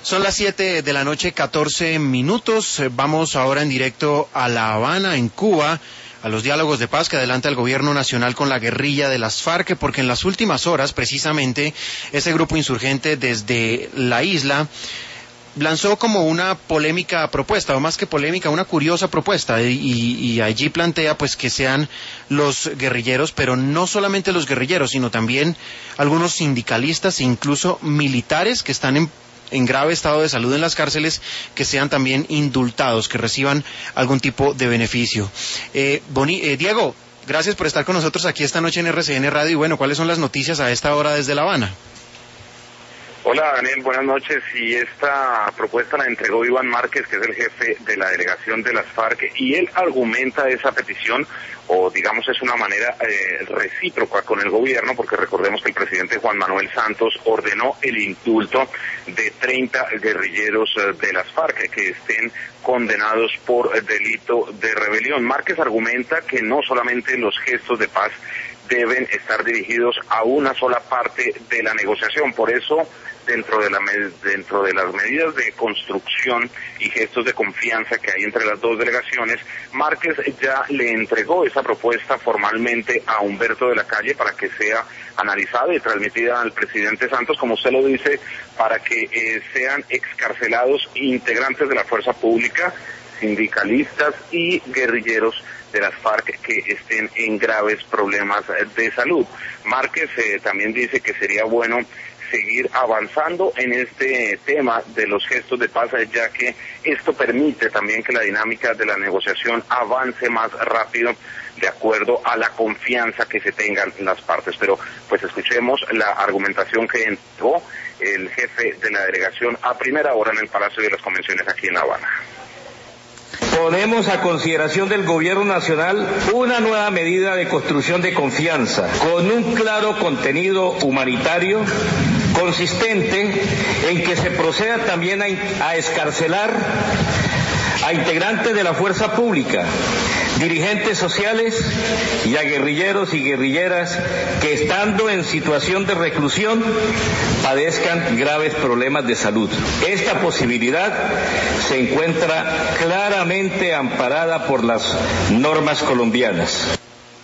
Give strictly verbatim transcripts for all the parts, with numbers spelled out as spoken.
Son las siete de la noche, catorce minutos. Vamos ahora en directo a La Habana, en Cuba, a los diálogos de paz que adelanta el gobierno nacional con la guerrilla de las FARC, porque en las últimas horas, precisamente, ese grupo insurgente desde la isla lanzó como una polémica propuesta, o más que polémica, una curiosa propuesta, y, y allí plantea pues que sean los guerrilleros, pero no solamente los guerrilleros, sino también algunos sindicalistas e incluso militares que están en en grave estado de salud en las cárceles, que sean también indultados, que reciban algún tipo de beneficio. Eh, Boni, eh, Diego, gracias por estar con nosotros aquí esta noche en R C N Radio, y bueno, ¿cuáles son las noticias a esta hora desde La Habana? Hola Daniel, buenas noches. Y esta propuesta la entregó Iván Márquez, que es el jefe de la delegación de las FARC, y él argumenta esa petición, o digamos es una manera eh, recíproca con el gobierno, porque recordemos que el presidente Juan Manuel Santos ordenó el indulto de treinta guerrilleros eh, de las FARC que estén condenados por eh, delito de rebelión. Márquez argumenta que no solamente los gestos de paz deben estar dirigidos a una sola parte de la negociación, por eso dentro de la dentro de las medidas de construcción y gestos de confianza que hay entre las dos delegaciones, Márquez ya le entregó esa propuesta formalmente a Humberto de la Calle para que sea analizada y transmitida al presidente Santos, como usted lo dice, para que eh, sean excarcelados integrantes de la fuerza pública, sindicalistas y guerrilleros de las FARC que estén en graves problemas de salud. Márquez eh, también dice que sería bueno seguir avanzando en este tema de los gestos de paz, ya que esto permite también que la dinámica de la negociación avance más rápido de acuerdo a la confianza que se tengan las partes. Pero pues escuchemos la argumentación que entregó el jefe de la delegación a primera hora en el Palacio de las Convenciones aquí en La Habana. Ponemos a consideración del Gobierno Nacional una nueva medida de construcción de confianza con un claro contenido humanitario consistente en que se proceda también a, a excarcelar a integrantes de la fuerza pública, dirigentes sociales y a guerrilleros y guerrilleras que, estando en situación de reclusión, padezcan graves problemas de salud. Esta posibilidad se encuentra claramente amparada por las normas colombianas.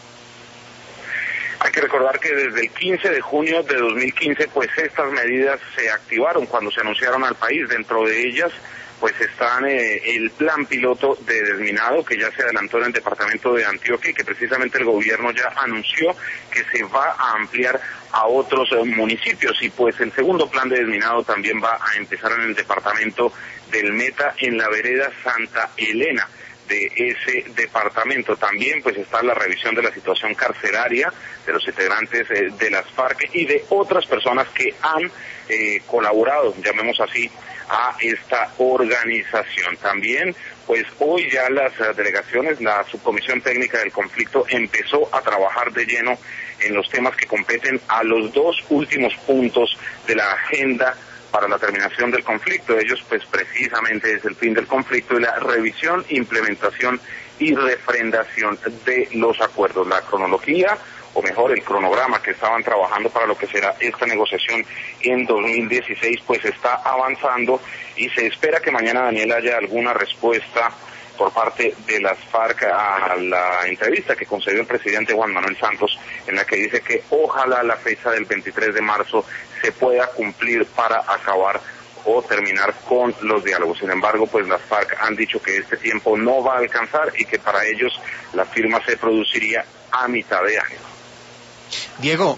Hay que recordar que desde el quince de junio de dos mil quince, pues estas medidas se activaron cuando se anunciaron al país. Dentro de ellas pues están eh, el plan piloto de desminado que ya se adelantó en el departamento de Antioquia y que precisamente el gobierno ya anunció que se va a ampliar a otros eh, municipios, y pues el segundo plan de desminado también va a empezar en el departamento del Meta, en la vereda Santa Elena de ese departamento. También pues está la revisión de la situación carceraria de los integrantes eh, de las FARC y de otras personas que han eh, colaborado, llamemos así, a esta organización. También pues hoy ya las uh, delegaciones, la subcomisión técnica del conflicto empezó a trabajar de lleno en los temas que competen a los dos últimos puntos de la agenda para la terminación del conflicto. Ellos pues precisamente es el fin del conflicto y la revisión, implementación y refrendación de los acuerdos. La cronología, o mejor el cronograma que estaban trabajando para lo que será esta negociación en dos mil dieciséis, pues está avanzando, y se espera que mañana, Daniel, haya alguna respuesta por parte de las FARC a la entrevista que concedió el presidente Juan Manuel Santos, en la que dice que ojalá la fecha del veintitrés de marzo se pueda cumplir para acabar o terminar con los diálogos. Sin embargo, pues las FARC han dicho que este tiempo no va a alcanzar y que para ellos la firma se produciría a mitad de año. Diego,